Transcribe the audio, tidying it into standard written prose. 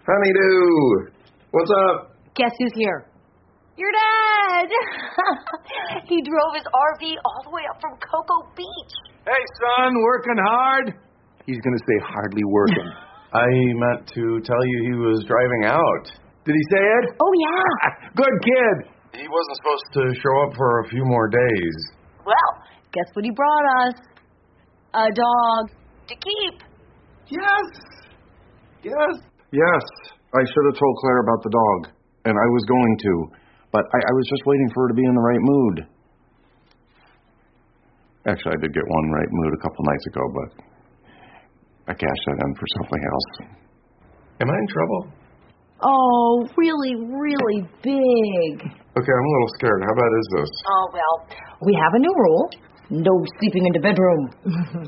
Honeydew! What's up? Guess who's here? Your dad! He drove his RV all the way up from Cocoa Beach. Hey, son, working hard? He's going to say hardly working. I meant to tell you he was driving out. Did he say it? Oh, yeah. Good kid. He wasn't supposed to show up for a few more days. Well, guess what he brought us? A dog to keep. Yes. Yes, I should have told Claire about the dog, and I was going to, but I was just waiting for her to be in the right mood. Actually, I did get one right mood a couple nights ago, but I cashed that in for something else. Am I in trouble? Oh, really, really big. Okay, I'm a little scared. How bad is this? Oh, well. We have a new rule. No sleeping in the bedroom.